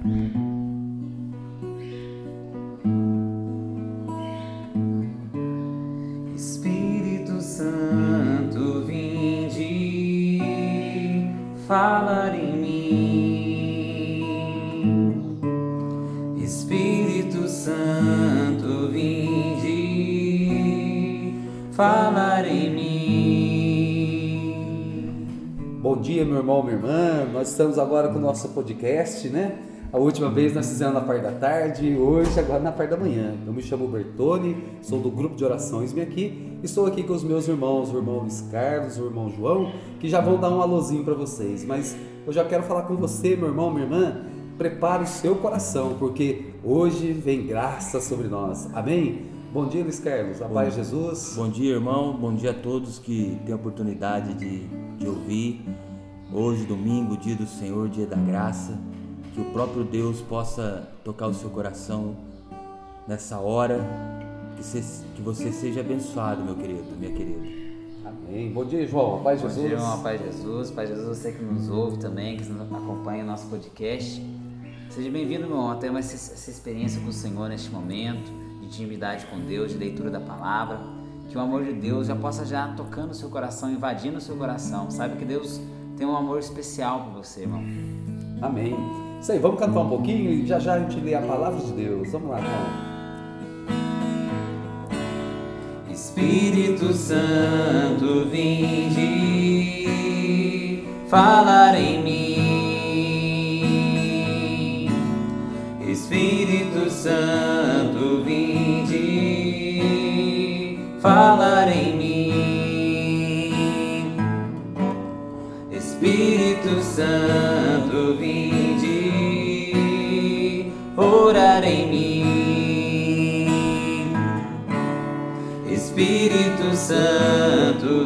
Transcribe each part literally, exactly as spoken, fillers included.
Espírito Santo, vinde falar em mim. Espírito Santo, vinde falar em mim. Bom dia, meu irmão, minha irmã. Nós estamos agora com o nosso podcast, né? A última vez nós fizemos na parte da tarde, hoje agora na parte da manhã. Eu me chamo Bertone, sou do grupo de orações Vem Aqui. Estou aqui com os meus irmãos, o irmão Luiz Carlos, o irmão João, que já vão dar um alôzinho para vocês. Mas eu já quero falar com você, meu irmão, minha irmã. Prepare o seu coração, porque hoje vem graça sobre nós. Amém? Bom dia, Luiz Carlos. A paz de Jesus. Bom dia, irmão. Bom dia a todos que têm a oportunidade de, de ouvir. Hoje, domingo, dia do Senhor, dia da graça. Que o próprio Deus possa tocar o seu coração nessa hora. Que, se, que você seja abençoado, meu querido, minha querida. Amém. Bom dia, João. A paz de Bom Jesus. dia, irmão. A paz de Jesus. Paz de Jesus, você que nos ouve também, que acompanha o nosso podcast. Seja bem-vindo, meu irmão, até essa, essa experiência com o Senhor neste momento, de intimidade com Deus, de leitura da palavra. Que o amor de Deus já possa já tocando o seu coração, invadindo o seu coração. Sabe que Deus tem um amor especial por você, irmão. Amém. Isso aí, vamos cantar um pouquinho e já já a gente lê a palavra de Deus. Vamos lá, irmão. Espírito Santo, vinde falar em mim. Espírito Santo, vinde falar em mim. Espírito Santo, vinde orar em mim. Espírito Santo,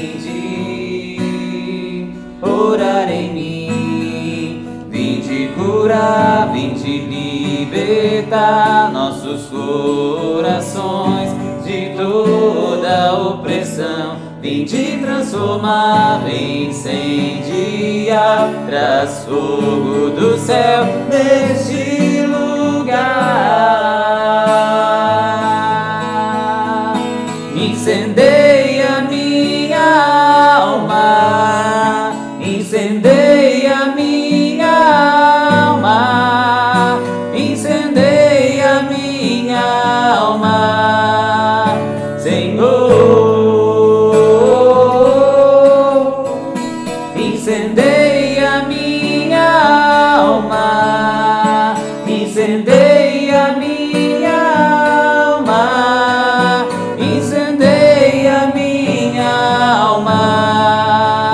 vinde orar em mim. Vinde curar, vinde libertar nossos corações de toda opressão. Vinde transformar, incendiar, traz fogo do céu neste lugar. Incendeia minha alma, incendeia minha alma, incendeia minha alma, Senhor. Incendeia minha alma, incendeia minha alma, incendeia minha alma,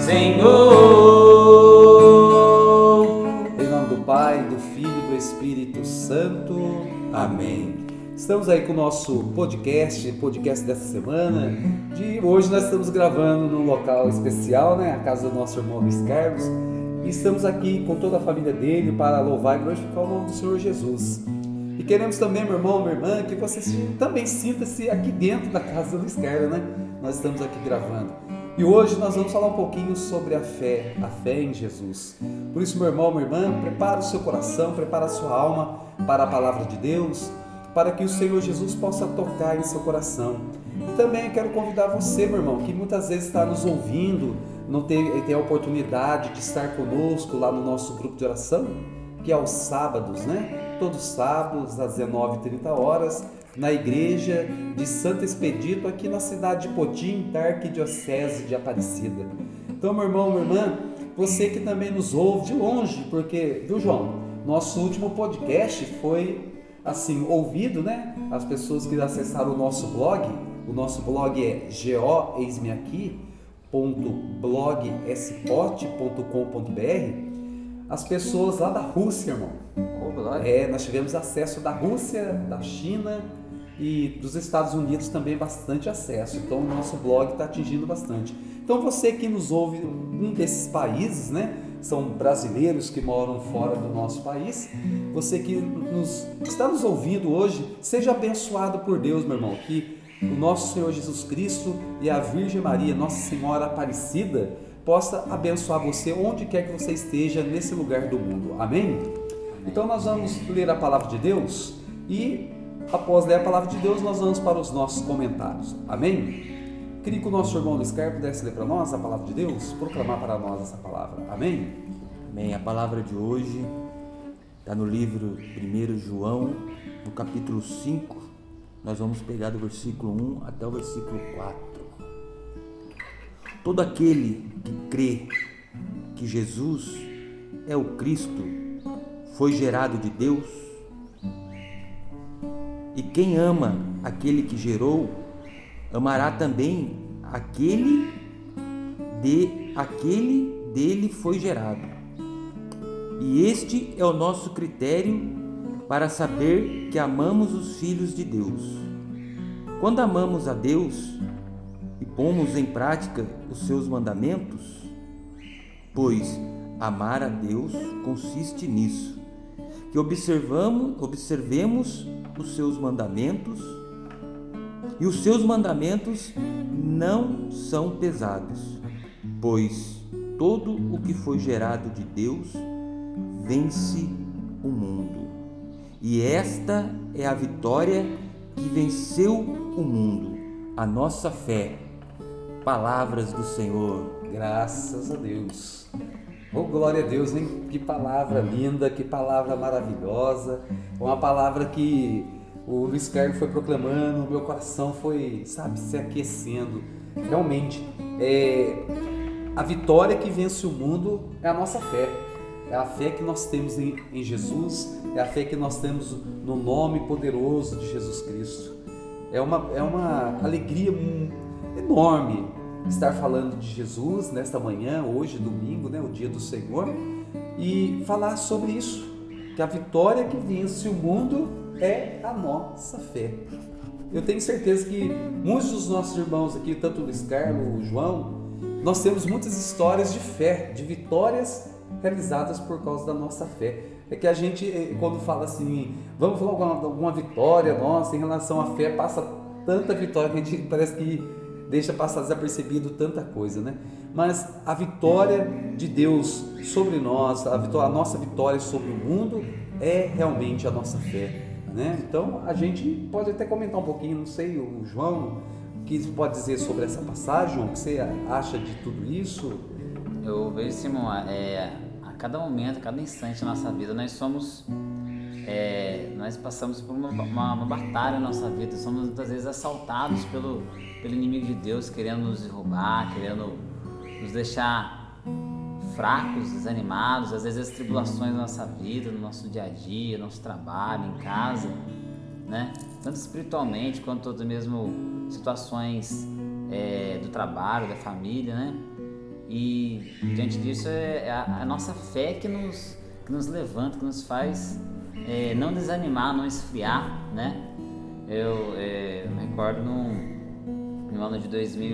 Senhor. Em nome do Pai, do Filho e do Espírito Santo. Amém. Estamos aí com o nosso podcast, podcast dessa semana. De hoje nós estamos gravando num local especial, né? A casa do nosso irmão Luiz Carlos. E estamos aqui com toda a família dele para louvar e glorificar o nome do Senhor Jesus. E queremos também, meu irmão, minha irmã, que você também sinta-se aqui dentro da casa do Luiz Carlos, né? Nós estamos aqui gravando. E hoje nós vamos falar um pouquinho sobre a fé, a fé em Jesus. Por isso, meu irmão, minha irmã, prepara o seu coração, prepara a sua alma para a palavra de Deus, para que o Senhor Jesus possa tocar em seu coração. E também eu quero convidar você, meu irmão, que muitas vezes está nos ouvindo, não tem, tem a oportunidade de estar conosco lá no nosso grupo de oração, que é aos sábados, né? Todos os sábados, às dezenove e trinta horas, na igreja de Santo Expedito, aqui na cidade de Potim, da Arquidiocese de Aparecida. Então, meu irmão, minha irmã, você que também nos ouve de longe, porque, viu, João? Nosso último podcast foi assim, ouvido, né? As pessoas que acessaram o nosso blog, o nosso blog é go eis me aqui ponto blogspot ponto com ponto br. As pessoas lá da Rússia, irmão. Oh, glória. É, nós tivemos acesso da Rússia, da China e dos Estados Unidos também bastante acesso. Então o nosso blog está atingindo bastante. Então você que nos ouve em um desses países, né? São brasileiros que moram fora do nosso país. Você que nos, está nos ouvindo hoje, seja abençoado por Deus, meu irmão. Que o nosso Senhor Jesus Cristo e a Virgem Maria, Nossa Senhora Aparecida, possa abençoar você onde quer que você esteja nesse lugar do mundo. Amém? Então nós vamos ler a palavra de Deus e após ler a palavra de Deus nós vamos para os nossos comentários. Amém? Queria que o nosso irmão Luiz Carlos pudesse ler para nós a palavra de Deus, proclamar para nós essa palavra. Amém? Amém. A palavra de hoje está no livro primeiro João, no capítulo cinco. Nós vamos pegar do versículo um até o versículo quatro. Todo aquele que crê que Jesus é o Cristo foi gerado de Deus, e quem ama aquele que gerou, amará também aquele de aquele dele foi gerado. E este é o nosso critério para saber que amamos os filhos de Deus. Quando amamos a Deus e pomos em prática os seus mandamentos, pois amar a Deus consiste nisso, que observamos, observemos os seus mandamentos, e os seus mandamentos não são pesados, pois todo o que foi gerado de Deus vence o mundo. E esta é a vitória que venceu o mundo, a nossa fé. Palavras do Senhor. Graças a Deus. Oh, glória a Deus, hein? Que palavra linda, que palavra maravilhosa. Uma palavra que o Luiz Carlos foi proclamando, o meu coração foi, sabe, se aquecendo. Realmente, é, a vitória que vence o mundo é a nossa fé. É a fé que nós temos em, em Jesus, é a fé que nós temos no nome poderoso de Jesus Cristo. É uma, é uma alegria enorme estar falando de Jesus nesta manhã, hoje, domingo, né, o dia do Senhor, e falar sobre isso, que a vitória que vence o mundo é a nossa fé. Eu tenho certeza que muitos dos nossos irmãos aqui, tanto o Luiz Carlos, o João, nós temos muitas histórias de fé, de vitórias realizadas por causa da nossa fé. É que a gente, quando fala assim, vamos falar alguma, alguma vitória nossa em relação à fé, passa tanta vitória que a gente parece que deixa passar desapercebido tanta coisa, né? Mas a vitória de Deus sobre nós, a, vitória, a nossa vitória sobre o mundo é realmente a nossa fé, né? Então a gente pode até comentar um pouquinho, não sei, o João, o que pode dizer sobre essa passagem, o que você acha de tudo isso? Eu vejo, Simão, é, a cada momento, a cada instante da nossa vida, nós somos, é, nós passamos por uma, uma, uma batalha na nossa vida, somos muitas vezes assaltados pelo, pelo inimigo de Deus, querendo nos derrubar, querendo nos deixar fracos, desanimados, às vezes as tribulações da nossa vida, no nosso dia a dia, no nosso trabalho, em casa, né? Tanto espiritualmente quanto até mesmo situações é, do trabalho, da família, né? E diante disso é a, a nossa fé que nos, que nos levanta, que nos faz é, não desanimar, não esfriar, né? Eu, é, eu me recordo no, no ano de dois mil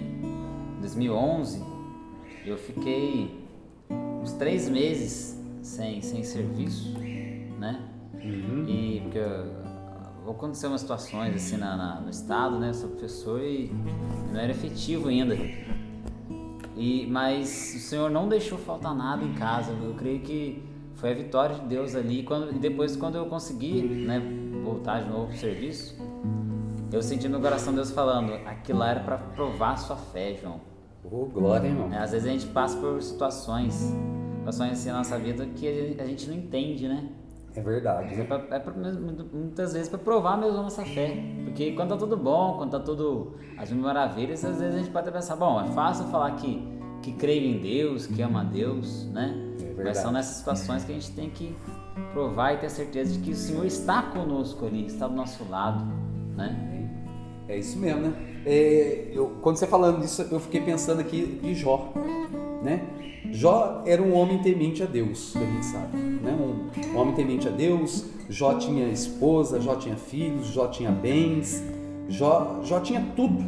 e onze, eu fiquei uns três meses sem, sem serviço, né? Uhum. E porque aconteceu umas situações assim na, na, no estado, né? Eu sou professor e não era efetivo ainda. E, mas o Senhor não deixou faltar nada em casa. Eu creio que foi a vitória de Deus ali. Quando, e depois, quando eu consegui, né, voltar de novo para o serviço, eu senti no meu coração Deus falando: aquilo lá era para provar a sua fé, João. Oh, glória, irmão. É, às vezes a gente passa por situações, situações assim na nossa vida que a gente não entende, né? É verdade. É, pra, é pra, muitas vezes para provar mesmo a nossa fé. Porque quando tá tudo bom, quando tá tudo as mil maravilhas, às vezes a gente pode até pensar, bom, é fácil falar que, que creio em Deus, que ama a Deus, né? É Mas são nessas situações que a gente tem que provar e ter certeza de que o Senhor está conosco ali, está do nosso lado, né? É isso mesmo, né? É, eu, quando você falando disso, eu fiquei pensando aqui de Jó, né? Jó era um homem temente a Deus, que a gente sabe, né? Um, um homem temente a Deus. Jó tinha esposa, Jó tinha filhos, Jó tinha bens, Jó, Jó tinha tudo.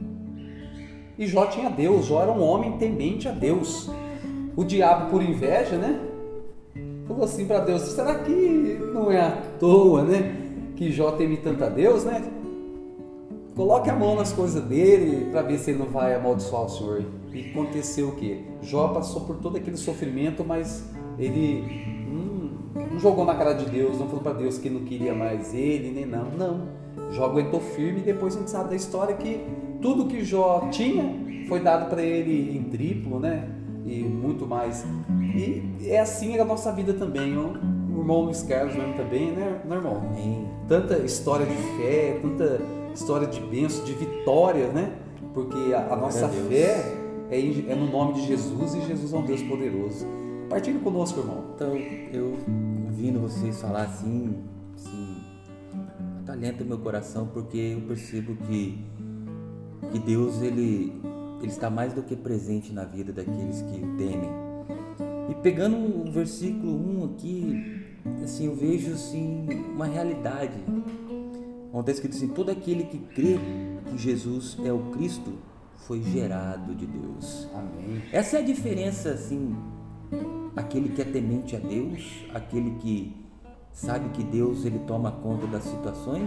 E Jó tinha Deus, Jó era um homem temente a Deus. O diabo, por inveja, né? Falou assim para Deus: será que não é à toa, né? Que Jó teme tanto a Deus, né? Coloque a mão nas coisas dele para ver se ele não vai amaldiçoar o Senhor. E aconteceu o quê? Jó passou por todo aquele sofrimento, mas ele hum, não jogou na cara de Deus, não falou para Deus que não queria mais ele, nem não. Não. Jó aguentou firme e depois a gente sabe da história que tudo que Jó tinha foi dado para ele em triplo, né? E muito mais. E é assim a nossa vida também, ó. O irmão Luiz Carlos mesmo também, né, né irmão? Amém. Tanta história de fé, tanta história de bênção, de vitória, né? Porque a, a nossa fé é, é no nome de Jesus e Jesus é um Deus poderoso. Partilhe conosco, irmão. Então, eu ouvindo vocês falar assim, assim acalenta meu coração, porque eu percebo que, que Deus, ele, ele está mais do que presente na vida daqueles que o temem. E pegando o versículo um aqui, assim, eu vejo assim, uma realidade. Onde está escrito assim: todo aquele que crê que Jesus é o Cristo foi gerado de Deus. Amém. Essa é a diferença, assim, aquele que é temente a Deus, aquele que sabe que Deus ele toma conta das situações,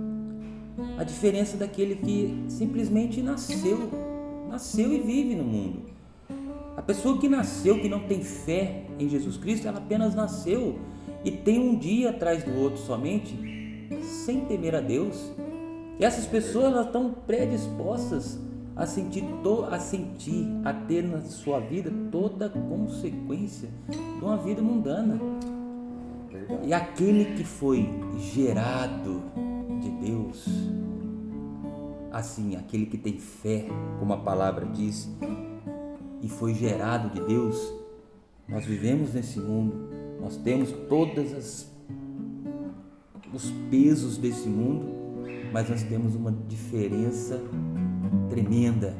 a diferença daquele que simplesmente nasceu, nasceu e vive no mundo. A pessoa que nasceu, que não tem fé em Jesus Cristo, ela apenas nasceu e tem um dia atrás do outro somente, sem temer a Deus. E essas pessoas, elas estão predispostas a sentir, a sentir, a ter na sua vida toda a consequência de uma vida mundana. E aquele que foi gerado de Deus, assim, aquele que tem fé, como a palavra diz, e foi gerado de Deus, nós vivemos nesse mundo, nós temos todas as os pesos desse mundo, mas nós temos uma diferença tremenda,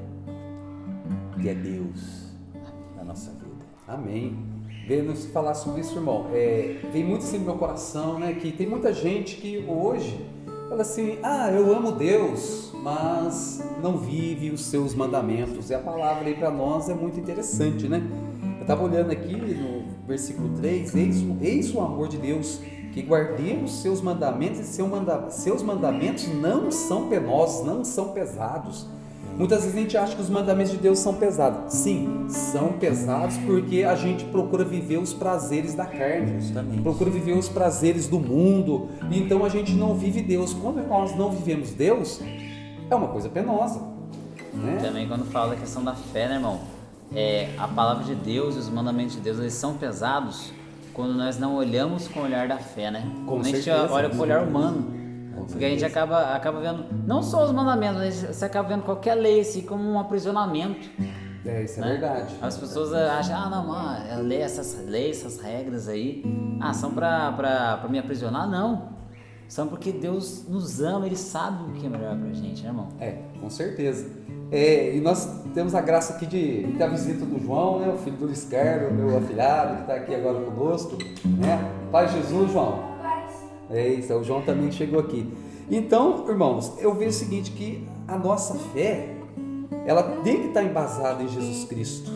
que é Deus na nossa vida. Amém. Vendo se falar sobre isso, irmão, é, vem muito assim no meu coração, né, que tem muita gente que hoje fala assim: ah, eu amo Deus, mas não vive os seus mandamentos. E a palavra aí para nós é muito interessante, né? Eu estava olhando aqui no versículo três: eis, eis o amor de Deus, que guardemos seus mandamentos, e seu manda, seus mandamentos não são penosos, não são pesados. Muitas vezes a gente acha que os mandamentos de Deus são pesados. Sim, são pesados porque a gente procura viver os prazeres da carne, Justamente. procura viver os prazeres do mundo, e então a gente não vive Deus. Quando nós não vivemos Deus, é uma coisa penosa, né? Também quando fala da questão da fé, né, irmão? É, a palavra de Deus e os mandamentos de Deus, eles são pesados quando nós não olhamos com o olhar da fé, né? Com quando a gente certeza, olha com o olhar humano. Com Porque a gente certeza. acaba, acaba vendo, não só os mandamentos, mas você acaba vendo qualquer lei assim como um aprisionamento. É, isso é né? verdade. As pessoas acham: ah, não, a lei, essas leis, essas regras aí, ah, são pra, pra, pra me aprisionar? Não. São porque Deus nos ama, Ele sabe o que é melhor pra gente, né, irmão? É, com certeza. É, e nós temos a graça aqui de ter a visita do João, né, o filho do Luiz Carlos, meu afilhado, que está aqui agora conosco, né? Pai Jesus, João. É isso, o João também chegou aqui. Então, irmãos, eu vejo o seguinte, que a nossa fé, ela tem que estar embasada em Jesus Cristo.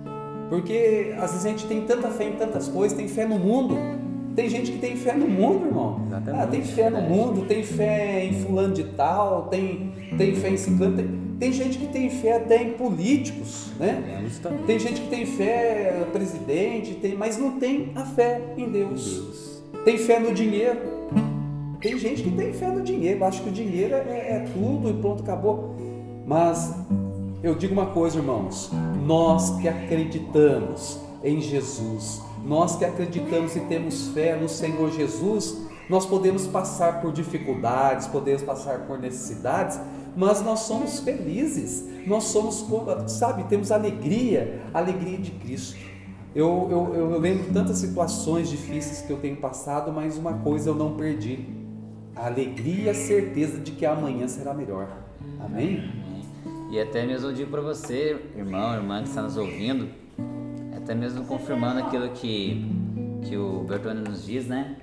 Porque às vezes a gente tem tanta fé em tantas coisas, tem fé no mundo. Tem gente que tem fé no mundo, irmão. Exatamente. Ah, tem fé no mundo, tem fé em fulano de tal, tem, tem fé em ciclano. Tem, tem gente que tem fé até em políticos, né? Justamente. Tem gente que tem fé no presidente, tem, mas não tem a fé em Deus. Deus. Tem fé no dinheiro. Tem gente que tem fé no dinheiro, acha que o dinheiro é, é tudo e pronto, acabou. Mas eu digo uma coisa, irmãos, nós que acreditamos em Jesus, nós que acreditamos e temos fé no Senhor Jesus, nós podemos passar por dificuldades, podemos passar por necessidades, mas nós somos felizes, nós somos, sabe, temos alegria, alegria de Cristo. Eu, eu, eu lembro tantas situações difíceis que eu tenho passado, mas uma coisa eu não perdi: a alegria e a certeza de que amanhã será melhor. Amém? E até mesmo eu digo para você, irmão, irmã que está nos ouvindo, até mesmo confirmando aquilo que, que o Bertone nos diz, né?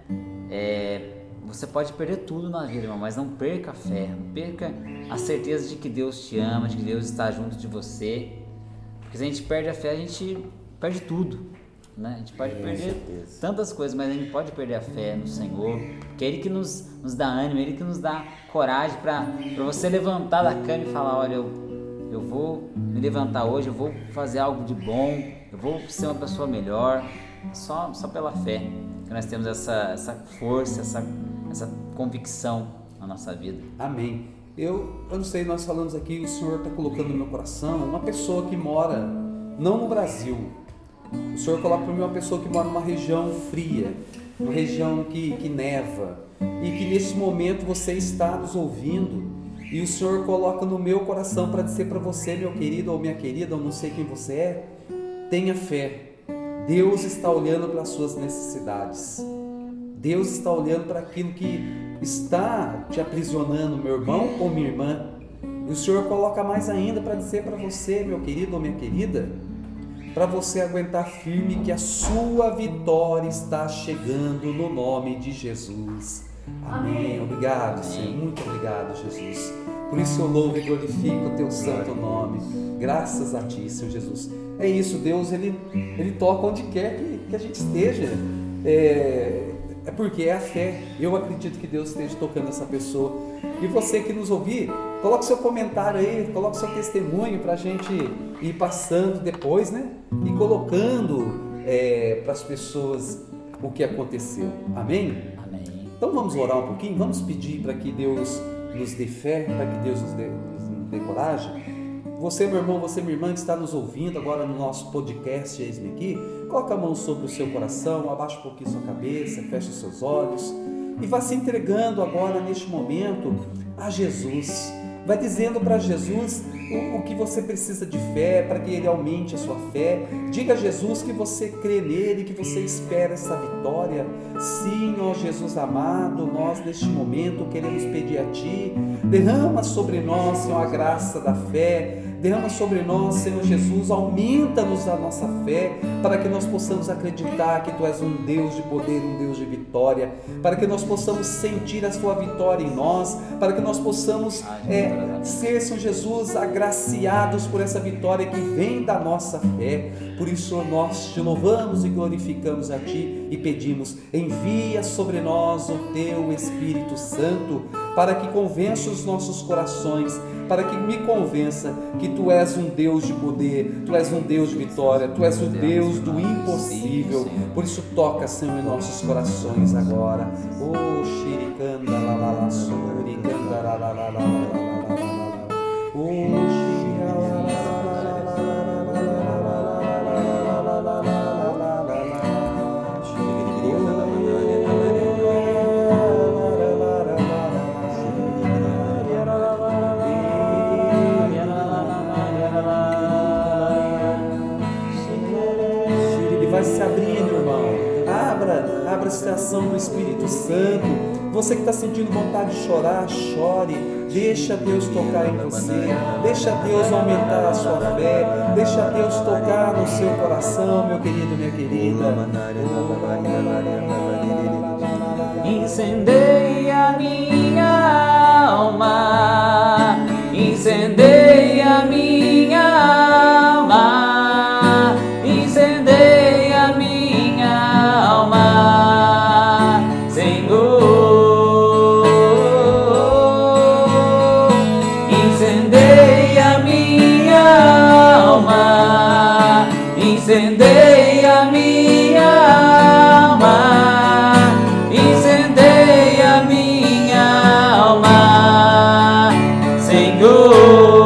É, você pode perder tudo na vida, irmão, mas não perca a fé, não perca a certeza de que Deus te ama, de que Deus está junto de você. Porque se a gente perde a fé, a gente perde tudo, né? A gente pode Com perder certeza. tantas coisas, mas a gente pode perder a fé no Senhor, porque é Ele que nos, nos dá ânimo, é Ele que nos dá coragem para você levantar da cama e falar: olha, eu, eu vou me levantar hoje, eu vou fazer algo de bom, eu vou ser uma pessoa melhor, só, só pela fé que nós temos essa, essa força, essa, essa convicção na nossa vida. Amém. Eu, eu não sei, nós falamos aqui, o Senhor está colocando no meu coração uma pessoa que mora, não no Brasil. O Senhor coloca para mim uma pessoa que mora numa região fria, uma região que, que neva, e que nesse momento você está nos ouvindo, e o Senhor coloca no meu coração para dizer para você, meu querido ou minha querida, ou não sei quem você é, tenha fé. Deus está olhando para as suas necessidades. Deus está olhando para aquilo que está te aprisionando, meu irmão ou minha irmã. E o Senhor coloca mais ainda para dizer para você, meu querido ou minha querida, para você aguentar firme que a sua vitória está chegando no nome de Jesus. Amém. Obrigado, Senhor. Muito obrigado, Jesus. Por isso eu louvo e glorifico o teu santo nome. Graças a ti, Senhor Jesus. É isso, Deus, Ele, ele toca onde quer que, que a gente esteja. É, é porque é a fé. Eu acredito que Deus esteja tocando essa pessoa. E você que nos ouvir, coloque seu comentário aí, coloque seu testemunho para a gente ir passando depois, né? E colocando é, para as pessoas o que aconteceu. Amém? Amém. Então vamos orar um pouquinho, vamos pedir para que Deus nos dê fé, para que Deus nos dê, nos dê coragem. Você, meu irmão, você, minha irmã, que está nos ouvindo agora no nosso podcast, eis-me aqui, coloca a mão sobre o seu coração, abaixa um pouquinho sua cabeça, fecha os seus olhos e vá se entregando agora, neste momento, a Jesus. Vai dizendo para Jesus o, o que você precisa de fé, para que Ele aumente a sua fé. Diga a Jesus que você crê nele, que você espera essa vitória. Sim, ó Jesus amado, nós neste momento queremos pedir a Ti, derrama sobre nós, Senhor, a graça da fé. Derrama sobre nós, Senhor Jesus, aumenta-nos a nossa fé, para que nós possamos acreditar que Tu és um Deus de poder, um Deus de vitória, para que nós possamos sentir a Sua vitória em nós, para que nós possamos é, ser, Senhor Jesus, agraciados por essa vitória que vem da nossa fé. Por isso nós te louvamos e glorificamos a Ti e pedimos, envia sobre nós o Teu Espírito Santo, para que convença os nossos corações, para que me convença que Tu és um Deus de poder, Tu és um Deus de vitória, Tu és o Deus do impossível. Por isso toca, Senhor, em nossos corações agora. Oh, xiricanda la la la, suricanda la la la la la la la. Oh, xiricanda la la la se abrindo, irmão. Abra, abra a estação do Espírito Santo. Você que está sentindo vontade de chorar, chore. Deixa Deus tocar em você. Deixa Deus aumentar a sua fé. Deixa Deus tocar no seu coração, meu querido, minha querida. Incendeia minha alma, incendeia minha alma, incendeia minha alma, Senhor. Incendeia minha alma, incendeia minha alma, incendeia minha alma, Senhor.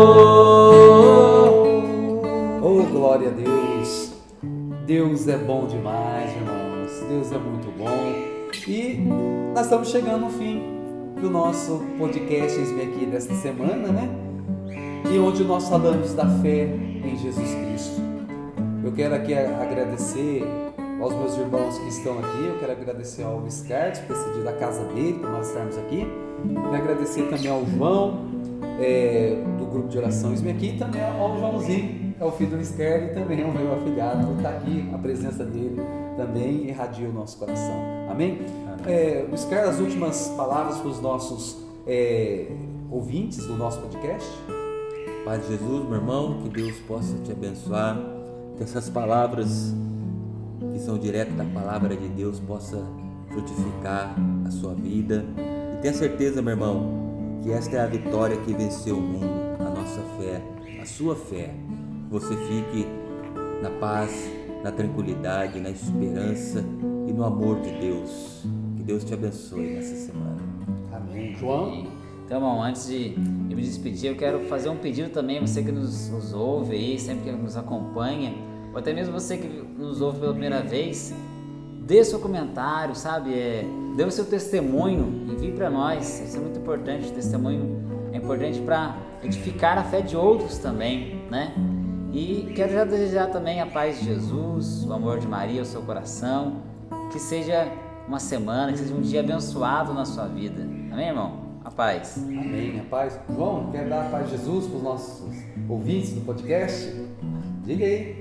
Oh, glória a Deus. Deus é bom demais, irmãos. Deus é muito bom. E nós estamos chegando no fim do nosso podcast Eis-me Aqui desta semana, né? E onde nós falamos da fé em Jesus Cristo. Eu quero aqui agradecer aos meus irmãos que estão aqui. Eu quero agradecer ao Luiz Carlos por decidir da casa dele para nós estarmos aqui. Quero agradecer também ao João, é, do grupo de oração Eis-me Aqui, e também ao Joãozinho, é o filho do Luiz Carlos, e também é o meu afilhado. Está aqui, a presença dele também irradia o nosso coração. Amém? É, Luiz Carlos, as últimas palavras para os nossos é, ouvintes do nosso podcast. Pai de Jesus, meu irmão, que Deus possa te abençoar, que essas palavras que são direto da palavra de Deus possa frutificar a sua vida. E tenha certeza, meu irmão, que esta é a vitória que venceu o mundo, a nossa fé, a sua fé. Que você fique na paz na tranquilidade, na esperança e no amor de Deus. Que Deus te abençoe nessa semana. Amém. João? Então, irmão, antes de eu me despedir, eu quero fazer um pedido também, você que nos, nos ouve aí, sempre que nos acompanha, ou até mesmo você que nos ouve pela primeira vez, dê seu comentário, sabe? É, dê o seu testemunho, envie para nós, isso é muito importante, o testemunho é importante para edificar a fé de outros também, né? E quero já desejar também a paz de Jesus, o amor de Maria, o seu coração, que seja uma semana, que seja um dia abençoado na sua vida, amém, irmão? A paz. Amém, a paz. João, quer dar a paz de Jesus para os nossos ouvintes do podcast? Diga aí.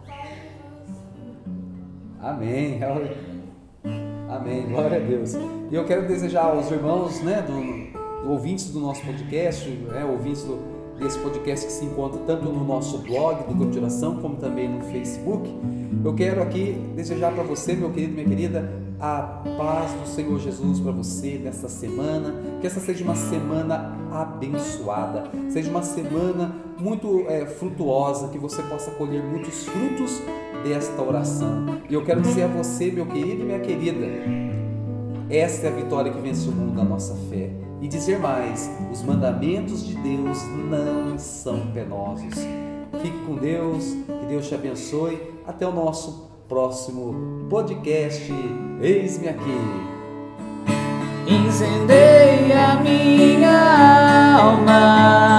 Amém. Amém, glória a Deus. E eu quero desejar aos irmãos, né, do, do ouvintes do nosso podcast, né, ouvintes do, desse podcast que se encontra tanto no nosso blog do Grupo de Oração, como também no Facebook. Eu quero aqui desejar para você, meu querido, minha querida, a paz do Senhor Jesus para você nesta semana, que essa seja uma semana abençoada, seja uma semana muito é, frutuosa, que você possa colher muitos frutos desta oração. E eu quero dizer a você, meu querido e minha querida, esta é a vitória que vence o mundo da nossa fé. E dizer mais, os mandamentos de Deus não são penosos. Fique com Deus, que Deus te abençoe. Até o nosso próximo podcast. Eis-me aqui. Incendeia minha alma.